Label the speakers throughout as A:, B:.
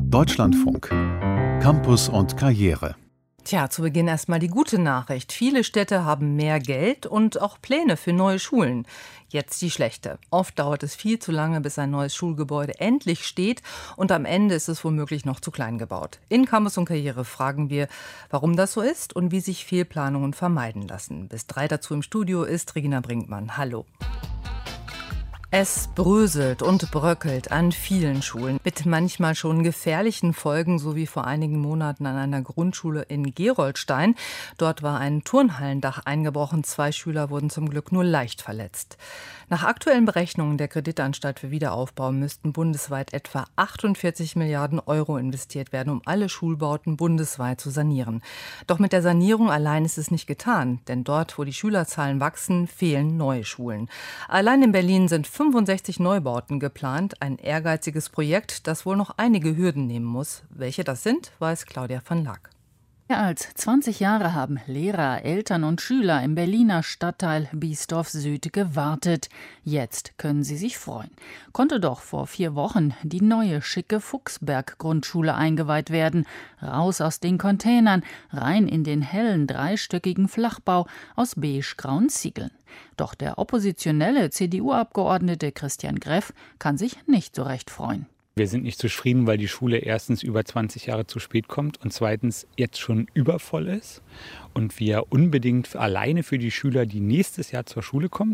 A: Deutschlandfunk. Campus und Karriere.
B: Tja, zu Beginn erstmal die gute Nachricht. Viele Städte haben mehr Geld und auch Pläne für neue Schulen. Jetzt die schlechte. Oft dauert es viel zu lange, bis ein neues Schulgebäude endlich steht und am Ende ist es womöglich noch zu klein gebaut. In Campus und Karriere fragen wir, warum das so ist und wie sich Fehlplanungen vermeiden lassen. Bis 3 dazu im Studio ist Regina Brinkmann. Hallo. Es bröselt und bröckelt an vielen Schulen mit manchmal schon gefährlichen Folgen, so wie vor einigen Monaten an einer Grundschule in Gerolstein. Dort war ein Turnhallendach eingebrochen. 2 Schüler wurden zum Glück nur leicht verletzt. Nach aktuellen Berechnungen der Kreditanstalt für Wiederaufbau müssten bundesweit etwa 48 Milliarden Euro investiert werden, um alle Schulbauten bundesweit zu sanieren. Doch mit der Sanierung allein ist es nicht getan, denn dort, wo die Schülerzahlen wachsen, fehlen neue Schulen. Allein in Berlin sind 65 Neubauten geplant, ein ehrgeiziges Projekt, das wohl noch einige Hürden nehmen muss. Welche das sind, weiß Claudia van Laak.
C: Mehr als 20 Jahre haben Lehrer, Eltern und Schüler im Berliner Stadtteil Biesdorf Süd gewartet. Jetzt können sie sich freuen. Konnte doch vor 4 Wochen die neue schicke Fuchsberg-Grundschule eingeweiht werden. Raus aus den Containern, rein in den hellen dreistöckigen Flachbau aus beige-grauen Ziegeln. Doch der oppositionelle CDU-Abgeordnete Christian Greff kann sich nicht so recht freuen.
D: Wir sind nicht zufrieden, weil die Schule erstens über 20 Jahre zu spät kommt und zweitens jetzt schon übervoll ist. Und wir unbedingt alleine für die Schüler, die nächstes Jahr zur Schule kommen,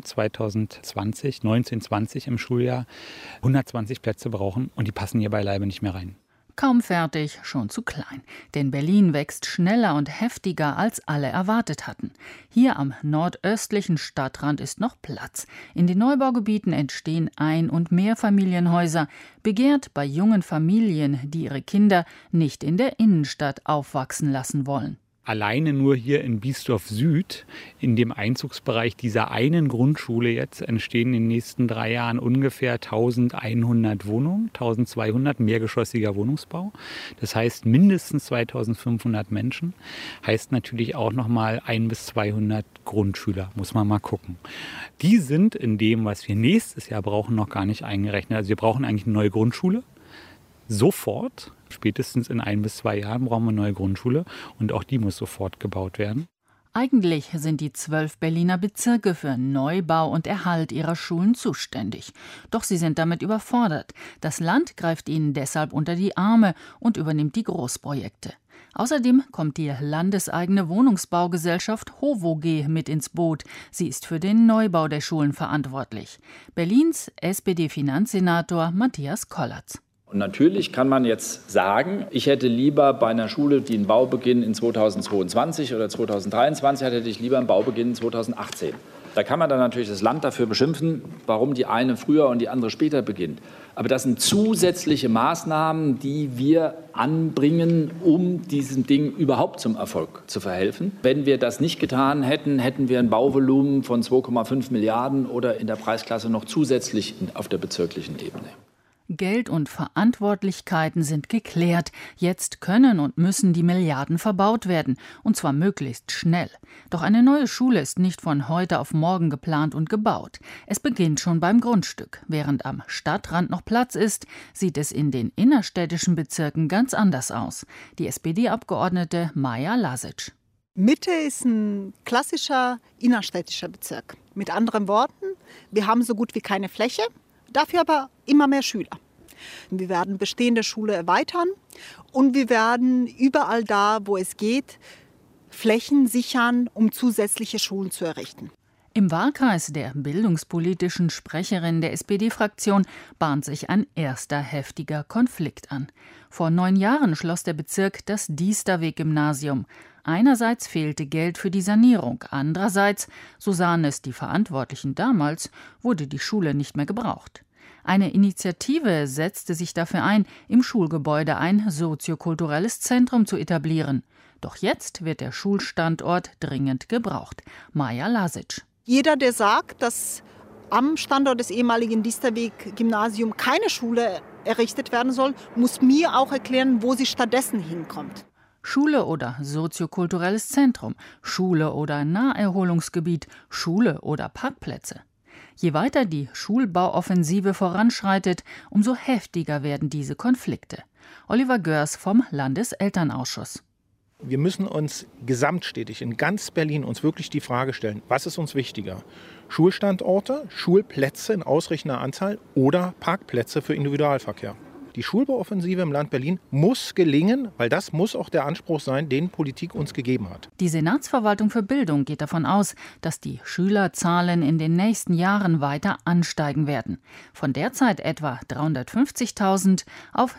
D: 1920 im Schuljahr, 120 Plätze brauchen und die passen hier beileibe nicht mehr rein.
C: Kaum fertig, schon zu klein. Denn Berlin wächst schneller und heftiger, als alle erwartet hatten. Hier am nordöstlichen Stadtrand ist noch Platz. In den Neubaugebieten entstehen Ein- und Mehrfamilienhäuser, begehrt bei jungen Familien, die ihre Kinder nicht in der Innenstadt aufwachsen lassen wollen.
D: Alleine nur hier in Biesdorf Süd, in dem Einzugsbereich dieser einen Grundschule jetzt, entstehen in den nächsten 3 Jahren ungefähr 1100 Wohnungen, 1200 mehrgeschossiger Wohnungsbau. Das heißt mindestens 2500 Menschen, heißt natürlich auch nochmal 100 bis 200 Grundschüler, muss man mal gucken. Die sind in dem, was wir nächstes Jahr brauchen, noch gar nicht eingerechnet. Also wir brauchen eigentlich eine neue Grundschule. Sofort, spätestens in 1 bis 2 Jahren brauchen wir eine neue Grundschule und auch die muss sofort gebaut werden.
C: Eigentlich sind die 12 Berliner Bezirke für Neubau und Erhalt ihrer Schulen zuständig. Doch sie sind damit überfordert. Das Land greift ihnen deshalb unter die Arme und übernimmt die Großprojekte. Außerdem kommt die landeseigene Wohnungsbaugesellschaft HOVOG mit ins Boot. Sie ist für den Neubau der Schulen verantwortlich. Berlins SPD-Finanzsenator Matthias Kollatz.
E: Und natürlich kann man jetzt sagen, ich hätte lieber bei einer Schule, die einen Baubeginn in 2022 oder 2023 hat, hätte ich lieber einen Baubeginn in 2018. Da kann man dann natürlich das Land dafür beschimpfen, warum die eine früher und die andere später beginnt. Aber das sind zusätzliche Maßnahmen, die wir anbringen, um diesem Ding überhaupt zum Erfolg zu verhelfen. Wenn wir das nicht getan hätten, hätten wir ein Bauvolumen von 2,5 Milliarden oder in der Preisklasse noch zusätzlich auf der bezirklichen Ebene.
C: Geld und Verantwortlichkeiten sind geklärt. Jetzt können und müssen die Milliarden verbaut werden, und zwar möglichst schnell. Doch eine neue Schule ist nicht von heute auf morgen geplant und gebaut. Es beginnt schon beim Grundstück. Während am Stadtrand noch Platz ist, sieht es in den innerstädtischen Bezirken ganz anders aus. Die SPD-Abgeordnete Maja Lasic.
F: Mitte ist ein klassischer innerstädtischer Bezirk. Mit anderen Worten, wir haben so gut wie keine Fläche. Dafür aber immer mehr Schüler. Wir werden bestehende Schule erweitern und wir werden überall da, wo es geht, Flächen sichern, um zusätzliche Schulen zu errichten.
C: Im Wahlkreis der bildungspolitischen Sprecherin der SPD-Fraktion bahnt sich ein erster heftiger Konflikt an. Vor 9 Jahren schloss der Bezirk das Diesterweg-Gymnasium. Einerseits fehlte Geld für die Sanierung, andererseits, so sahen es die Verantwortlichen damals, wurde die Schule nicht mehr gebraucht. Eine Initiative setzte sich dafür ein, im Schulgebäude ein soziokulturelles Zentrum zu etablieren. Doch jetzt wird der Schulstandort dringend gebraucht. Maja Lasic.
F: Jeder, der sagt, dass am Standort des ehemaligen Diesterweg-Gymnasium keine Schule errichtet werden soll, muss mir auch erklären, wo sie stattdessen hinkommt.
C: Schule oder soziokulturelles Zentrum, Schule oder Naherholungsgebiet, Schule oder Parkplätze. Je weiter die Schulbauoffensive voranschreitet, umso heftiger werden diese Konflikte. Oliver Görs vom Landeselternausschuss.
G: Wir müssen uns gesamtstädtig in ganz Berlin uns wirklich die Frage stellen, was ist uns wichtiger? Schulstandorte, Schulplätze in ausreichender Anzahl oder Parkplätze für Individualverkehr? Die Schulbauoffensive im Land Berlin muss gelingen, weil das muss auch der Anspruch sein, den Politik uns gegeben hat.
C: Die Senatsverwaltung für Bildung geht davon aus, dass die Schülerzahlen in den nächsten Jahren weiter ansteigen werden. Von derzeit etwa 350.000 auf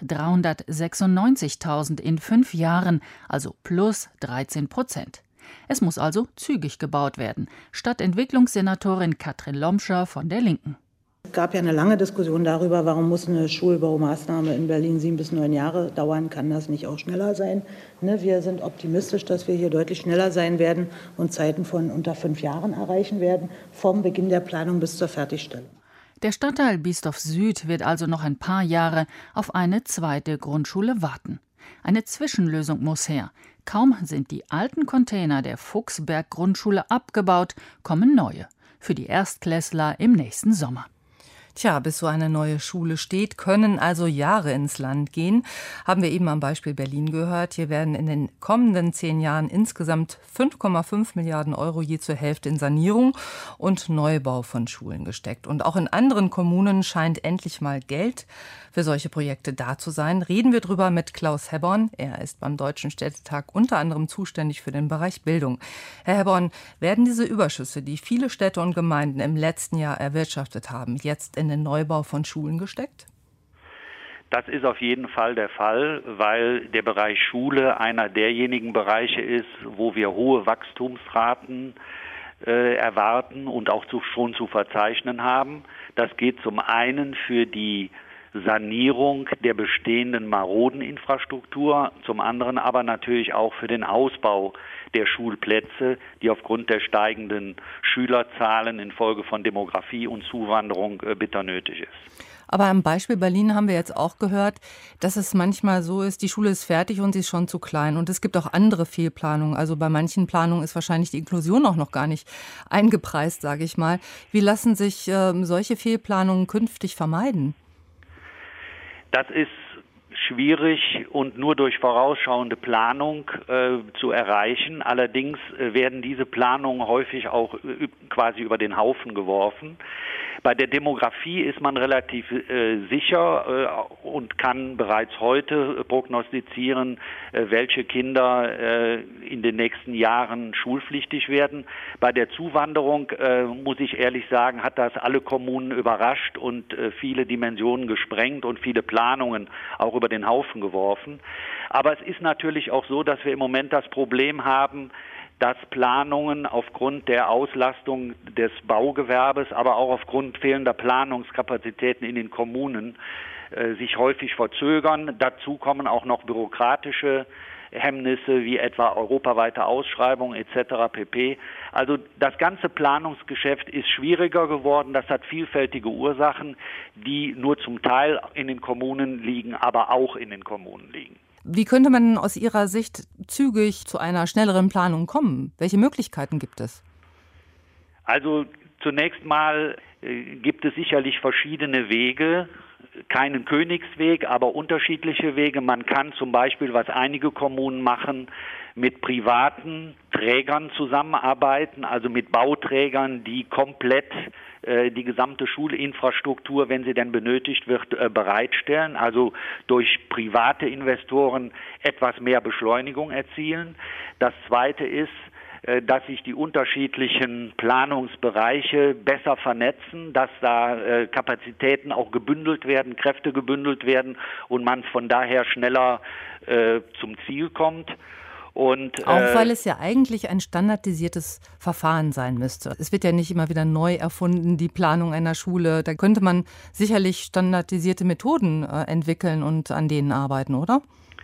C: 396.000 in 5 Jahren, also plus 13%. Es muss also zügig gebaut werden. Stadtentwicklungssenatorin Katrin Lomscher von der Linken.
H: Es gab ja eine lange Diskussion darüber, warum muss eine Schulbaumaßnahme in Berlin 7 bis 9 Jahre dauern, kann das nicht auch schneller sein? Wir sind optimistisch, dass wir hier deutlich schneller sein werden und Zeiten von unter 5 Jahren erreichen werden, vom Beginn der Planung bis zur Fertigstellung.
C: Der Stadtteil Biesdorf Süd wird also noch ein paar Jahre auf eine zweite Grundschule warten. Eine Zwischenlösung muss her. Kaum sind die alten Container der Fuchsberg-Grundschule abgebaut, kommen neue. Für die Erstklässler im nächsten Sommer.
B: Tja, bis so eine neue Schule steht, können also Jahre ins Land gehen. Haben wir eben am Beispiel Berlin gehört. Hier werden in den kommenden 10 Jahren insgesamt 5,5 Milliarden Euro je zur Hälfte in Sanierung und Neubau von Schulen gesteckt. Und auch in anderen Kommunen scheint endlich mal Geld für solche Projekte da zu sein. Reden wir drüber mit Klaus Hebborn. Er ist beim Deutschen Städtetag unter anderem zuständig für den Bereich Bildung. Herr Hebborn, werden diese Überschüsse, die viele Städte und Gemeinden im letzten Jahr erwirtschaftet haben, jetzt in den Neubau von Schulen gesteckt?
I: Das ist auf jeden Fall der Fall, weil der Bereich Schule einer derjenigen Bereiche ist, wo wir hohe Wachstumsraten erwarten und auch schon zu verzeichnen haben. Das geht zum einen für die Sanierung der bestehenden maroden Infrastruktur, zum anderen aber natürlich auch für den Ausbau der Schulplätze, die aufgrund der steigenden Schülerzahlen infolge von Demografie und Zuwanderung bitter nötig ist.
B: Aber am Beispiel Berlin haben wir jetzt auch gehört, dass es manchmal so ist, die Schule ist fertig und sie ist schon zu klein. Und es gibt auch andere Fehlplanungen. Also bei manchen Planungen ist wahrscheinlich die Inklusion auch noch gar nicht eingepreist, sage ich mal. Wie lassen sich solche Fehlplanungen künftig vermeiden?
I: Das ist schwierig und nur durch vorausschauende Planung zu erreichen. Allerdings werden diese Planungen häufig auch quasi über den Haufen geworfen. Bei der Demografie ist man relativ sicher und kann bereits heute prognostizieren, welche Kinder in den nächsten Jahren schulpflichtig werden. Bei der Zuwanderung, muss ich ehrlich sagen, hat das alle Kommunen überrascht und viele Dimensionen gesprengt und viele Planungen auch über den Haufen geworfen. Aber es ist natürlich auch so, dass wir im Moment das Problem haben, dass Planungen aufgrund der Auslastung des Baugewerbes, aber auch aufgrund fehlender Planungskapazitäten in den Kommunen sich häufig verzögern. Dazu kommen auch noch bürokratische Hemmnisse wie etwa europaweite Ausschreibungen etc. pp. Also das ganze Planungsgeschäft ist schwieriger geworden. Das hat vielfältige Ursachen, die nur zum Teil in den Kommunen liegen, aber auch in den Kommunen liegen.
B: Wie könnte man aus Ihrer Sicht zügig zu einer schnelleren Planung kommen? Welche Möglichkeiten gibt es?
I: Also zunächst mal gibt es sicherlich verschiedene Wege, keinen Königsweg, aber unterschiedliche Wege. Man kann zum Beispiel, was einige Kommunen machen, mit privaten Trägern zusammenarbeiten, also mit Bauträgern, die komplett die gesamte Schulinfrastruktur, wenn sie denn benötigt wird, bereitstellen, also durch private Investoren etwas mehr Beschleunigung erzielen. Das Zweite ist, dass sich die unterschiedlichen Planungsbereiche besser vernetzen, dass da Kapazitäten auch gebündelt werden, Kräfte gebündelt werden und man von daher schneller zum Ziel kommt. Und,
B: auch weil es ja eigentlich ein standardisiertes Verfahren sein müsste. Es wird ja nicht immer wieder neu erfunden, die Planung einer Schule. Da könnte man sicherlich standardisierte Methoden entwickeln und an denen arbeiten, oder?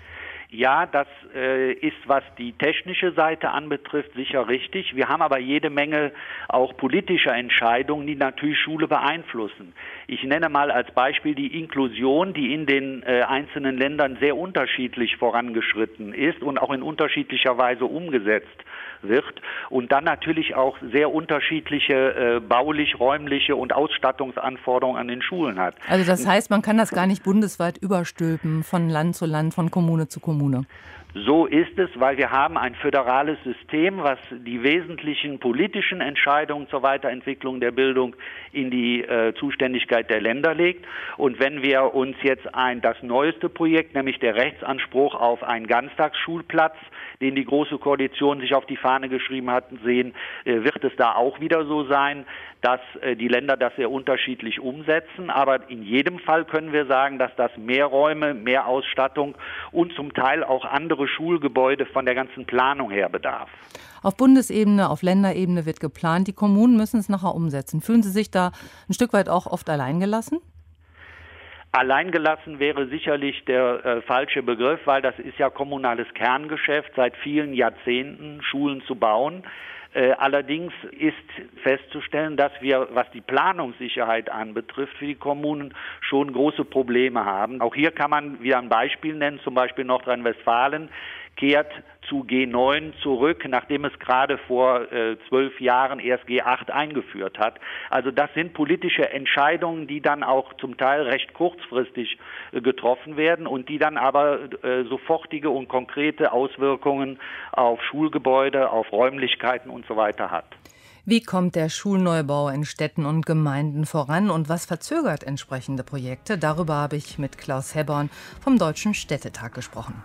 I: Ja, das ist, was die technische Seite anbetrifft, sicher richtig. Wir haben aber jede Menge auch politischer Entscheidungen, die natürlich Schule beeinflussen. Ich nenne mal als Beispiel die Inklusion, die in den einzelnen Ländern sehr unterschiedlich vorangeschritten ist und auch in unterschiedlicher Weise umgesetzt wird und dann natürlich auch sehr unterschiedliche baulich-räumliche und Ausstattungsanforderungen an den Schulen hat.
B: Also das heißt, man kann das gar nicht bundesweit überstülpen, von Land zu Land, von Kommune zu Kommune.
I: So ist es, weil wir haben ein föderales System, was die wesentlichen politischen Entscheidungen zur Weiterentwicklung der Bildung in die Zuständigkeit der Länder legt. Und wenn wir uns jetzt das neueste Projekt, nämlich der Rechtsanspruch auf einen Ganztagsschulplatz, den die Große Koalition sich auf die Fahne geschrieben hat, sehen, wird es da auch wieder so sein, dass die Länder das sehr unterschiedlich umsetzen. Aber in jedem Fall können wir sagen, dass das mehr Räume, mehr Ausstattung und zum Teil auch andere Schulgebäude von der ganzen Planung her bedarf.
B: Auf Bundesebene, auf Länderebene wird geplant. Die Kommunen müssen es nachher umsetzen. Fühlen Sie sich da ein Stück weit auch oft alleingelassen?
I: Alleingelassen wäre sicherlich der falsche Begriff, weil das ist ja kommunales Kerngeschäft, seit vielen Jahrzehnten Schulen zu bauen. Allerdings ist festzustellen, dass wir, was die Planungssicherheit anbetrifft, für die Kommunen schon große Probleme haben. Auch hier kann man wieder ein Beispiel nennen, zum Beispiel Nordrhein-Westfalen kehrt zu G9 zurück, nachdem es gerade vor 12 Jahren erst G8 eingeführt hat. Also das sind politische Entscheidungen, die dann auch zum Teil recht kurzfristig getroffen werden und die dann aber sofortige und konkrete Auswirkungen auf Schulgebäude, auf Räumlichkeiten und so weiter hat.
B: Wie kommt der Schulneubau in Städten und Gemeinden voran und was verzögert entsprechende Projekte? Darüber habe ich mit Klaus Hebborn vom Deutschen Städtetag gesprochen.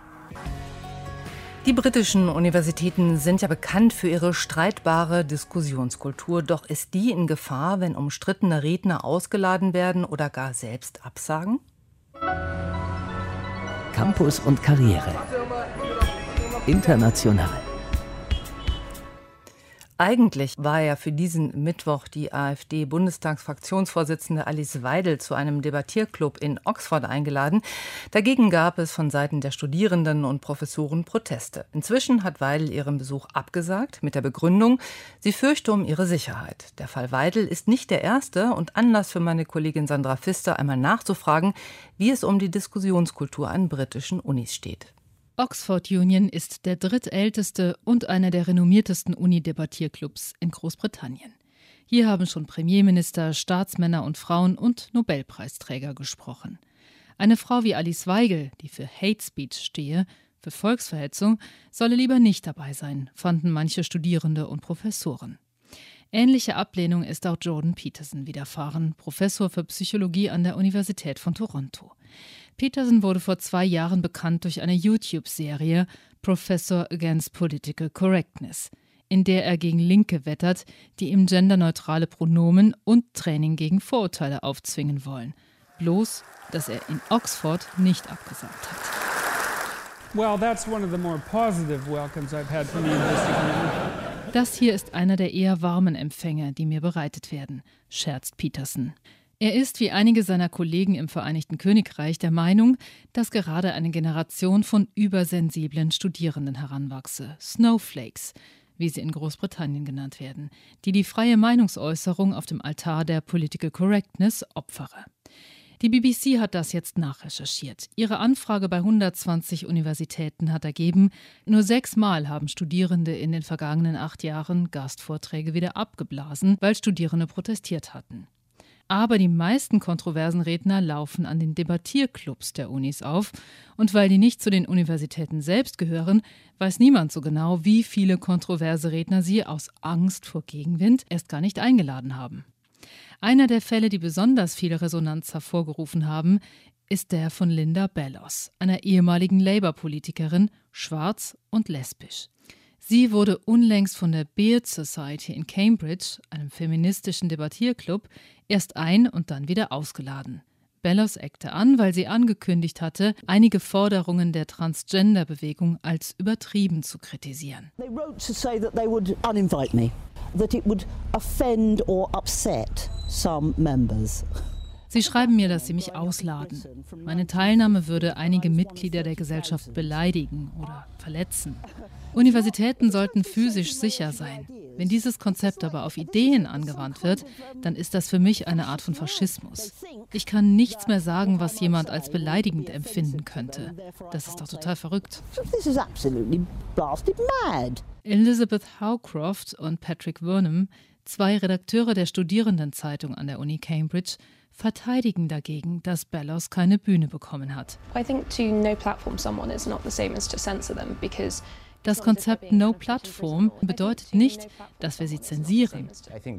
B: Die britischen Universitäten sind ja bekannt für ihre streitbare Diskussionskultur. Doch ist die in Gefahr, wenn umstrittene Redner ausgeladen werden oder gar selbst absagen?
J: Campus und Karriere. International.
B: Eigentlich war ja für diesen Mittwoch die AfD-Bundestagsfraktionsvorsitzende Alice Weidel zu einem Debattierclub in Oxford eingeladen. Dagegen gab es von Seiten der Studierenden und Professoren Proteste. Inzwischen hat Weidel ihren Besuch abgesagt mit der Begründung, sie fürchte um ihre Sicherheit. Der Fall Weidel ist nicht der erste und Anlass für meine Kollegin Sandra Pfister, einmal nachzufragen, wie es um die Diskussionskultur an britischen Unis steht.
C: Oxford Union ist der drittälteste und einer der renommiertesten Uni-Debattierclubs in Großbritannien. Hier haben schon Premierminister, Staatsmänner und Frauen und Nobelpreisträger gesprochen. Eine Frau wie Alice Weigel, die für Hate Speech stehe, für Volksverhetzung, solle lieber nicht dabei sein, fanden manche Studierende und Professoren. Ähnliche Ablehnung ist auch Jordan Peterson widerfahren, Professor für Psychologie an der Universität von Toronto. Peterson wurde vor 2 Jahren bekannt durch eine YouTube-Serie Professor Against Political Correctness, in der er gegen Linke wettert, die ihm genderneutrale Pronomen und Training gegen Vorurteile aufzwingen wollen. Bloß, dass er in Oxford nicht abgesagt hat.
K: Well, that's one of the more positive welcomes I've had from the university community.
C: Das hier ist einer der eher warmen Empfänge, die mir bereitet werden, scherzt Peterson. Er ist, wie einige seiner Kollegen im Vereinigten Königreich, der Meinung, dass gerade eine Generation von übersensiblen Studierenden heranwachse, Snowflakes, wie sie in Großbritannien genannt werden, die die freie Meinungsäußerung auf dem Altar der Political Correctness opfere. Die BBC hat das jetzt nachrecherchiert. Ihre Anfrage bei 120 Universitäten hat ergeben, nur 6 Mal haben Studierende in den vergangenen 8 Jahren Gastvorträge wieder abgeblasen, weil Studierende protestiert hatten. Aber die meisten kontroversen Redner laufen an den Debattierclubs der Unis auf. Und weil die nicht zu den Universitäten selbst gehören, weiß niemand so genau, wie viele kontroverse Redner sie aus Angst vor Gegenwind erst gar nicht eingeladen haben. Einer der Fälle, die besonders viel Resonanz hervorgerufen haben, ist der von Linda Bellos, einer ehemaligen Labour-Politikerin, schwarz und lesbisch. Sie wurde unlängst von der Beard Society in Cambridge, einem feministischen Debattierclub, erst ein- und dann wieder ausgeladen. Bellos eckte an, weil sie angekündigt hatte, einige Forderungen der Transgender-Bewegung als übertrieben zu kritisieren.
L: They wrote to say that they would uninvite me, that it would offend or upset some members.
M: Sie schreiben mir, dass sie mich ausladen. Meine Teilnahme würde einige Mitglieder der Gesellschaft beleidigen oder verletzen. Universitäten sollten physisch sicher sein. Wenn dieses Konzept aber auf Ideen angewandt wird, dann ist das für mich eine Art von Faschismus. Ich kann nichts mehr sagen, was jemand als beleidigend empfinden könnte. Das ist doch total verrückt. Elizabeth Howcroft und Patrick Burnham, 2 Redakteure der Studierendenzeitung an der Uni Cambridge, verteidigen dagegen, dass Bellows keine Bühne bekommen hat. Das Konzept No Platform bedeutet nicht, dass wir sie zensieren.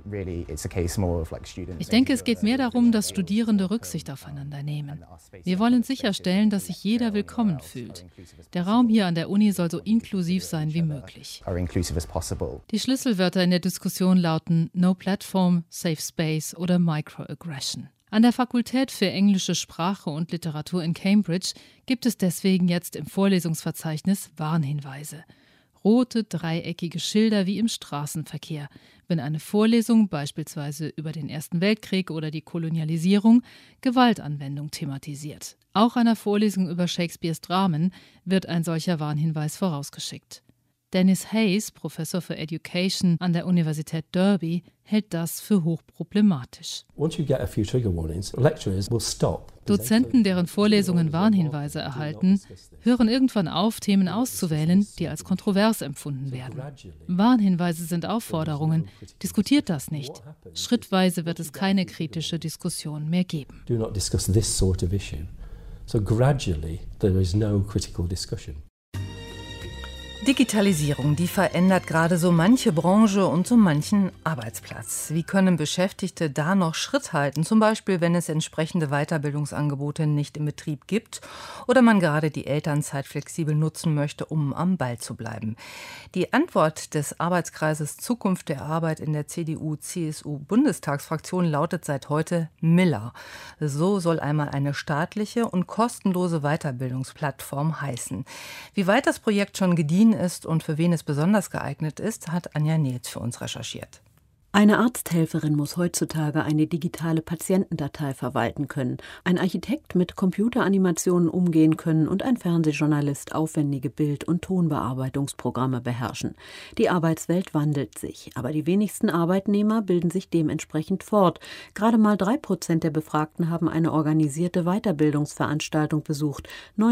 M: Ich denke, es geht mehr darum, dass Studierende Rücksicht aufeinander nehmen. Wir wollen sicherstellen, dass sich jeder willkommen fühlt. Der Raum hier an der Uni soll so inklusiv sein wie möglich. Die Schlüsselwörter in der Diskussion lauten No Platform, Safe Space oder Microaggression. An der Fakultät für englische Sprache und Literatur in Cambridge gibt es deswegen jetzt im Vorlesungsverzeichnis Warnhinweise. Rote, dreieckige Schilder wie im Straßenverkehr, wenn eine Vorlesung beispielsweise über den Ersten Weltkrieg oder die Kolonialisierung Gewaltanwendung thematisiert. Auch einer Vorlesung über Shakespeares Dramen wird ein solcher Warnhinweis vorausgeschickt. Dennis Hayes, Professor für Education an der Universität Derby, hält das für hochproblematisch. Dozenten, deren Vorlesungen Warnhinweise erhalten, hören irgendwann auf, Themen auszuwählen, die als kontrovers empfunden werden. Warnhinweise sind Aufforderungen. Diskutiert das nicht. Schrittweise wird es keine kritische Diskussion mehr geben.
B: Digitalisierung, die verändert gerade so manche Branche und so manchen Arbeitsplatz. Wie können Beschäftigte da noch Schritt halten? Zum Beispiel, wenn es entsprechende Weiterbildungsangebote nicht im Betrieb gibt oder man gerade die Elternzeit flexibel nutzen möchte, um am Ball zu bleiben. Die Antwort des Arbeitskreises Zukunft der Arbeit in der CDU-CSU-Bundestagsfraktion lautet seit heute Miller. So soll einmal eine staatliche und kostenlose Weiterbildungsplattform heißen. Wie weit das Projekt schon gediehen ist und für wen es besonders geeignet ist, hat Anja Nils für uns recherchiert.
N: Eine Arzthelferin muss heutzutage eine digitale Patientendatei verwalten können, ein Architekt mit Computeranimationen umgehen können und ein Fernsehjournalist aufwendige Bild- und Tonbearbeitungsprogramme beherrschen. Die Arbeitswelt wandelt sich, aber die wenigsten Arbeitnehmer bilden sich dementsprechend fort. Gerade mal 3% der Befragten haben eine organisierte Weiterbildungsveranstaltung besucht,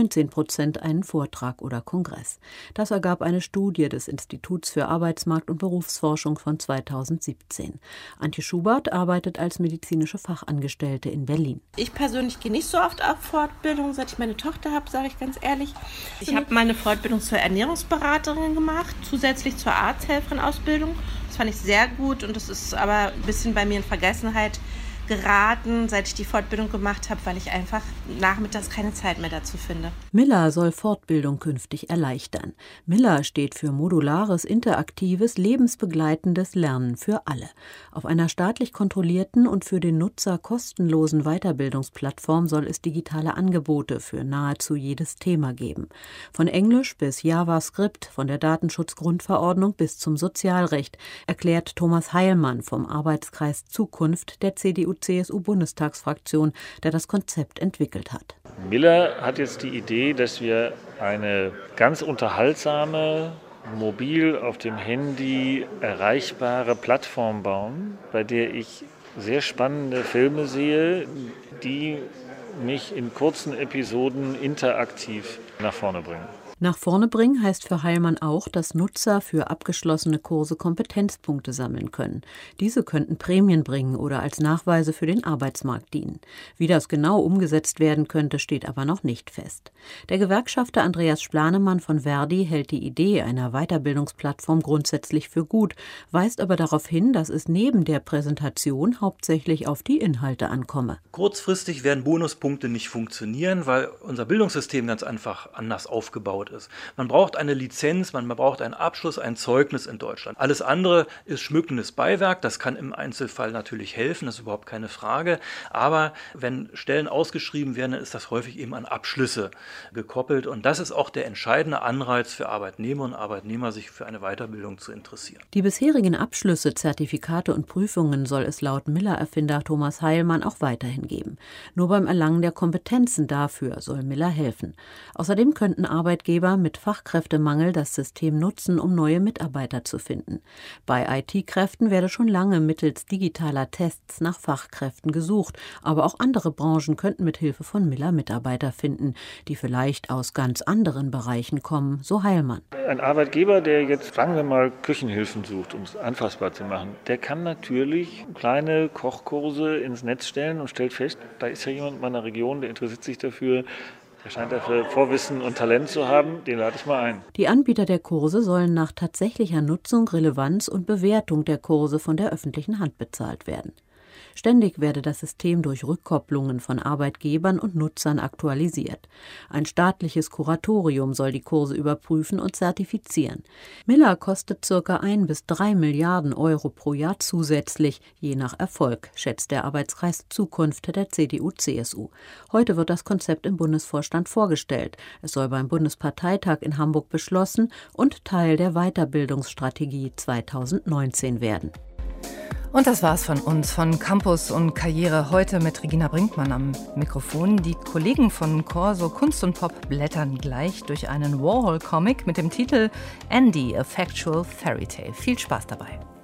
N: 19% einen Vortrag oder Kongress. Das ergab eine Studie des Instituts für Arbeitsmarkt- und Berufsforschung von 2017. Antje Schubert arbeitet als medizinische Fachangestellte in Berlin.
O: Ich persönlich gehe nicht so oft auf Fortbildung, seit ich meine Tochter habe, sage ich ganz ehrlich. Ich habe meine Fortbildung zur Ernährungsberaterin gemacht, zusätzlich zur Arzthelferin-Ausbildung. Das fand ich sehr gut und das ist aber ein bisschen bei mir in Vergessenheit geraten, seit ich die Fortbildung gemacht habe, weil ich einfach nachmittags keine Zeit mehr dazu finde.
N: Miller soll Fortbildung künftig erleichtern. Miller steht für modulares, interaktives, lebensbegleitendes Lernen für alle. Auf einer staatlich kontrollierten und für den Nutzer kostenlosen Weiterbildungsplattform soll es digitale Angebote für nahezu jedes Thema geben. Von Englisch bis JavaScript, von der Datenschutzgrundverordnung bis zum Sozialrecht, erklärt Thomas Heilmann vom Arbeitskreis Zukunft der CDU-CSU-Bundestagsfraktion, der das Konzept entwickelt hat.
P: Miller hat jetzt die Idee, dass wir eine ganz unterhaltsame, mobil auf dem Handy erreichbare Plattform bauen, bei der ich sehr spannende Filme sehe, die mich in kurzen Episoden interaktiv nach vorne bringen.
N: Nach vorne bringen heißt für Heilmann auch, dass Nutzer für abgeschlossene Kurse Kompetenzpunkte sammeln können. Diese könnten Prämien bringen oder als Nachweise für den Arbeitsmarkt dienen. Wie das genau umgesetzt werden könnte, steht aber noch nicht fest. Der Gewerkschafter Andreas Splanemann von Verdi hält die Idee einer Weiterbildungsplattform grundsätzlich für gut, weist aber darauf hin, dass es neben der Präsentation hauptsächlich auf die Inhalte ankomme.
Q: Kurzfristig werden Bonuspunkte nicht funktionieren, weil unser Bildungssystem ganz einfach anders aufgebaut aufgebaut ist. Man braucht eine Lizenz, man braucht einen Abschluss, ein Zeugnis in Deutschland. Alles andere ist schmückendes Beiwerk, das kann im Einzelfall natürlich helfen, das ist überhaupt keine Frage. Aber wenn Stellen ausgeschrieben werden, dann ist das häufig eben an Abschlüsse gekoppelt. Und das ist auch der entscheidende Anreiz für Arbeitnehmer und Arbeitnehmer, sich für eine Weiterbildung zu interessieren.
N: Die bisherigen Abschlüsse, Zertifikate und Prüfungen soll es laut Miller-Erfinder Thomas Heilmann auch weiterhin geben. Nur beim Erlangen der Kompetenzen dafür soll Miller helfen. Außerdem könnten Arbeitgeber mit Fachkräftemangel das System nutzen, um neue Mitarbeiter zu finden. Bei IT-Kräften werde schon lange mittels digitaler Tests nach Fachkräften gesucht, aber auch andere Branchen könnten mit Hilfe von Miller Mitarbeiter finden, die vielleicht aus ganz anderen Bereichen kommen, so Heilmann.
P: Ein Arbeitgeber, der jetzt, sagen wir mal, Küchenhilfen sucht, um es anfassbar zu machen, der kann natürlich kleine Kochkurse ins Netz stellen und stellt fest, da ist ja jemand in meiner Region, der interessiert sich dafür, der scheint dafür Vorwissen und Talent zu haben, den lade ich mal ein.
N: Die Anbieter der Kurse sollen nach tatsächlicher Nutzung, Relevanz und Bewertung der Kurse von der öffentlichen Hand bezahlt werden. Ständig werde das System durch Rückkopplungen von Arbeitgebern und Nutzern aktualisiert. Ein staatliches Kuratorium soll die Kurse überprüfen und zertifizieren. Miller kostet ca. 1 bis 3 Milliarden Euro pro Jahr zusätzlich, je nach Erfolg, schätzt der Arbeitskreis Zukunft der CDU/CSU. Heute wird das Konzept im Bundesvorstand vorgestellt. Es soll beim Bundesparteitag in Hamburg beschlossen und Teil der Weiterbildungsstrategie 2019 werden.
B: Und das war's von uns, von Campus und Karriere, heute mit Regina Brinkmann am Mikrofon. Die Kollegen von Corso Kunst und Pop blättern gleich durch einen Warhol-Comic mit dem Titel Andy, a Factual Fairy Tale. Viel Spaß dabei.